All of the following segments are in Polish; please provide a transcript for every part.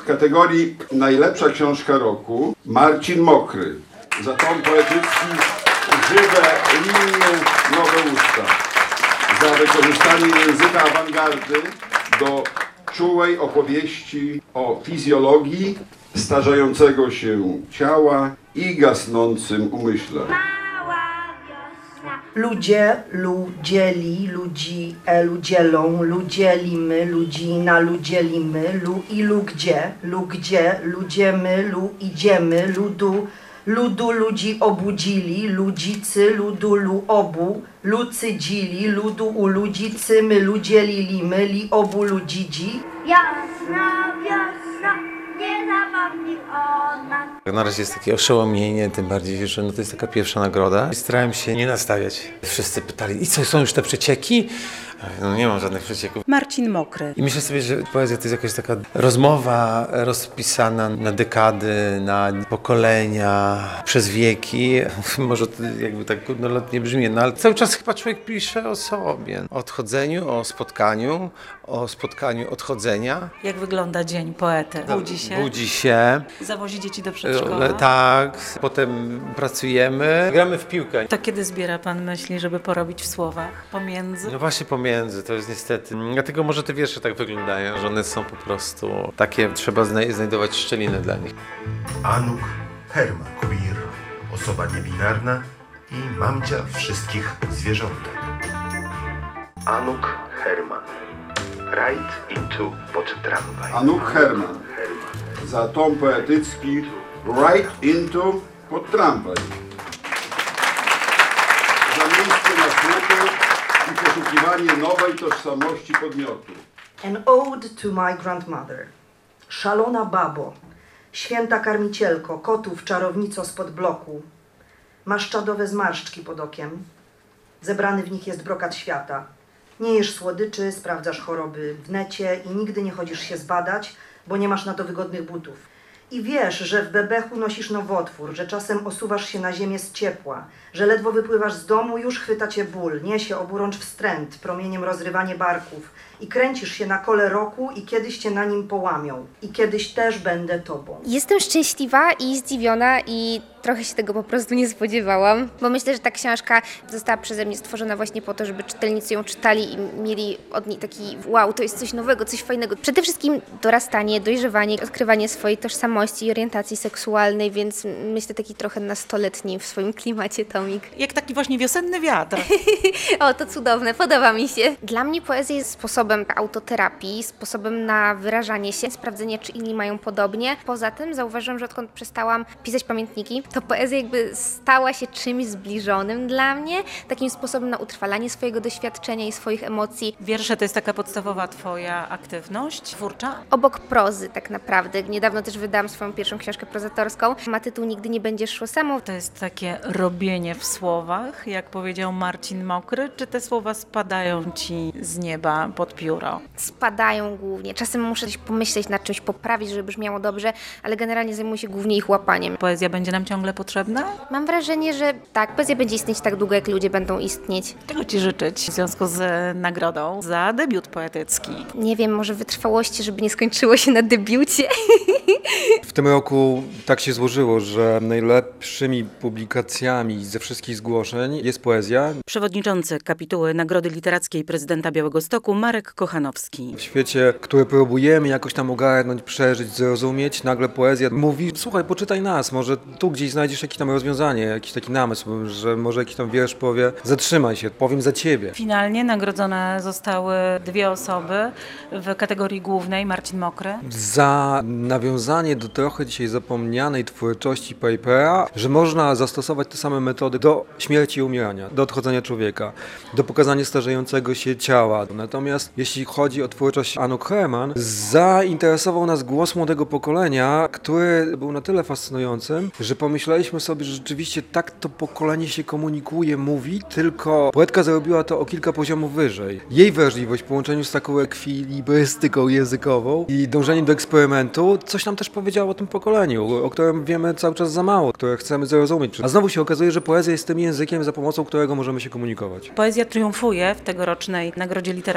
kategorii najlepsza książka roku Marcin Mokry. Za tom poetycki Żywe linie, nowe usta. Za wykorzystanie języka awangardy do czułej opowieści o fizjologii starzejącego się ciała i gasnącym umyśle. Ludzie, ludzieli, ludzi, ludzielą, ludzielimy, ludzina, ludzielimy, ilu gdzie, ludziemy, idziemy, ludu ludzi obudzili, ludzicy, lu obu, lucydzili, ludu ludzicy, my ludzielili, li obu ludzidzi. Jasna wiosna, nie zapomnij o nas. Na razie jest takie oszołomienie, tym bardziej, że to jest taka pierwsza nagroda. Starałem się nie nastawiać. Wszyscy pytali, i co, są już te przecieki? No nie mam żadnych przecieków. Marcin Mokry. I myślę sobie, że poezja to jest jakaś taka rozmowa rozpisana na dekady, na pokolenia, przez wieki. Może to jakby tak górnolotnie brzmi, no ale cały czas chyba człowiek pisze o sobie. O odchodzeniu, o spotkaniu odchodzenia. Jak wygląda dzień poety? Budzi się. Zawozi dzieci do przedszkola? Tak, potem pracujemy, gramy w piłkę. To kiedy zbiera pan myśli, żeby porobić w słowach? Pomiędzy? No właśnie pomiędzy, to jest niestety. Dlatego może te wiersze tak wyglądają, że one są po prostu takie, trzeba znajdować szczeliny dla nich. Anuk Herman, queer, osoba niebinarna i mamcia wszystkich zwierzątek. Anuk Herman, Ride into pod tramwaj. Anuk Herman. Za tom poetycki Right into pod tramwaj. Za miejsce na słupy i poszukiwanie nowej tożsamości podmiotu. An ode to my grandmother. Szalona babo, święta karmicielko, kotów czarownico spod bloku. Masz czadowe zmarszczki pod okiem. Zebrany w nich jest brokat świata. Nie jesz słodyczy, sprawdzasz choroby w necie i nigdy nie chodzisz się zbadać, bo nie masz na to wygodnych butów. I wiesz, że w bebechu nosisz nowotwór, że czasem osuwasz się na ziemię z ciepła, że ledwo wypływasz z domu, już chwyta cię ból, niesie oburącz wstręt, promieniem rozrywanie barków i kręcisz się na kole roku i kiedyś cię na nim połamią. I kiedyś też będę tobą. Jestem szczęśliwa i zdziwiona i trochę się tego po prostu nie spodziewałam, bo myślę, że ta książka została przeze mnie stworzona właśnie po to, żeby czytelnicy ją czytali i mieli od niej taki wow, to jest coś nowego, coś fajnego. Przede wszystkim dorastanie, dojrzewanie, odkrywanie swojej tożsamości i orientacji seksualnej, więc myślę taki trochę nastoletni w swoim klimacie tomik. Jak taki właśnie wiosenny wiatr. O, to cudowne, podoba mi się. Dla mnie poezja jest sposobem autoterapii, sposobem na wyrażanie się, sprawdzenie, czy inni mają podobnie. Poza tym zauważyłam, że odkąd przestałam pisać pamiętniki, to poezja jakby stała się czymś zbliżonym dla mnie, takim sposobem na utrwalanie swojego doświadczenia i swoich emocji. Wiersze to jest taka podstawowa twoja aktywność twórcza? Obok prozy tak naprawdę. Niedawno też wydałam swoją pierwszą książkę prozatorską. Ma tytuł Nigdy nie będziesz szło samo. To jest takie robienie w słowach, jak powiedział Marcin Mokry, czy te słowa spadają ci z nieba pod pióro? Spadają głównie. Czasem muszę coś pomyśleć nad czymś, poprawić, żeby brzmiało dobrze, ale generalnie zajmuję się głównie ich łapaniem. Poezja będzie nam ciągle potrzebna? Mam wrażenie, że tak, poezja będzie istnieć tak długo, jak ludzie będą istnieć. Czego ci życzyć w związku z nagrodą za debiut poetycki? Nie wiem, może wytrwałości, żeby nie skończyło się na debiucie. W tym roku tak się złożyło, że najlepszymi publikacjami ze wszystkich zgłoszeń jest poezja. Przewodniczący kapituły Nagrody Literackiej Prezydenta Białegostoku Marek Kochanowski. W świecie, który próbujemy jakoś tam ogarnąć, przeżyć, zrozumieć, nagle poezja mówi: słuchaj, poczytaj nas, może tu gdzieś znajdziesz jakieś tam rozwiązanie, jakiś taki namysł, że może jakiś tam wiersz powie: zatrzymaj się, powiem za ciebie. Finalnie nagrodzone zostały dwie osoby w kategorii głównej, Marcin Mokry. Za nawiązanie do trochę dzisiaj zapomnianej twórczości Papera, że można zastosować te same metody do śmierci i umierania, do odchodzenia człowieka, do pokazania starzejącego się ciała. Natomiast jeśli chodzi o twórczość Anuk Herman, zainteresował nas głos młodego pokolenia, który był na tyle fascynującym, że pomyśleliśmy sobie, że rzeczywiście tak to pokolenie się komunikuje, mówi, tylko poetka zrobiła to o kilka poziomów wyżej. Jej wrażliwość w połączeniu z taką ekwilibrystyką językową i dążeniem do eksperymentu coś nam też powiedziało o tym pokoleniu, o którym wiemy cały czas za mało, które chcemy zrozumieć. A znowu się okazuje, że poezja jest tym językiem, za pomocą którego możemy się komunikować. Poezja triumfuje w tegorocznej Nagrodzie Literackiej.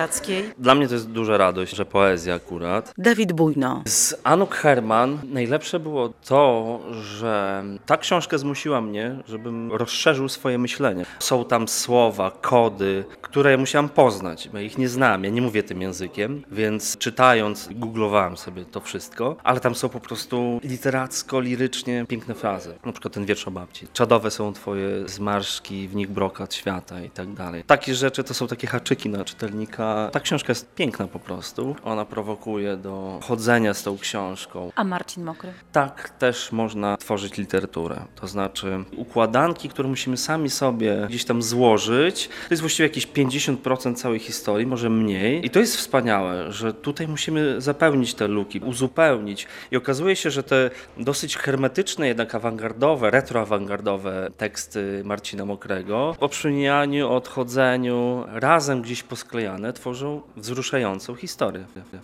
Dla mnie to jest duża radość, że poezja akurat. Dawid Bujno. Z Anuk Herman najlepsze było to, że ta książka zmusiła mnie, żebym rozszerzył swoje myślenie. Są tam słowa, kody, które ja musiałam poznać, bo ja ich nie znam, ja nie mówię tym językiem, więc czytając, googlowałem sobie to wszystko, ale tam są po prostu literacko, lirycznie piękne frazy. Na przykład ten wiersz o babci. Czadowe są twoje zmarszczki, w nich brokat świata i tak dalej. Takie rzeczy to są takie haczyki na czytelnika. Ta książka jest piękna po prostu. Ona prowokuje do chodzenia z tą książką. A Marcin Mokry? Tak też można tworzyć literaturę. To znaczy układanki, które musimy sami sobie gdzieś tam złożyć. To jest właściwie jakieś 50% całej historii, może mniej. I to jest wspaniałe, że tutaj musimy zapełnić te luki, uzupełnić. I okazuje się, że te dosyć hermetyczne, jednak awangardowe, retroawangardowe teksty Marcina Mokrego o przemijaniu, odchodzeniu, razem gdzieś posklejane, tworzą wzruszającą historię.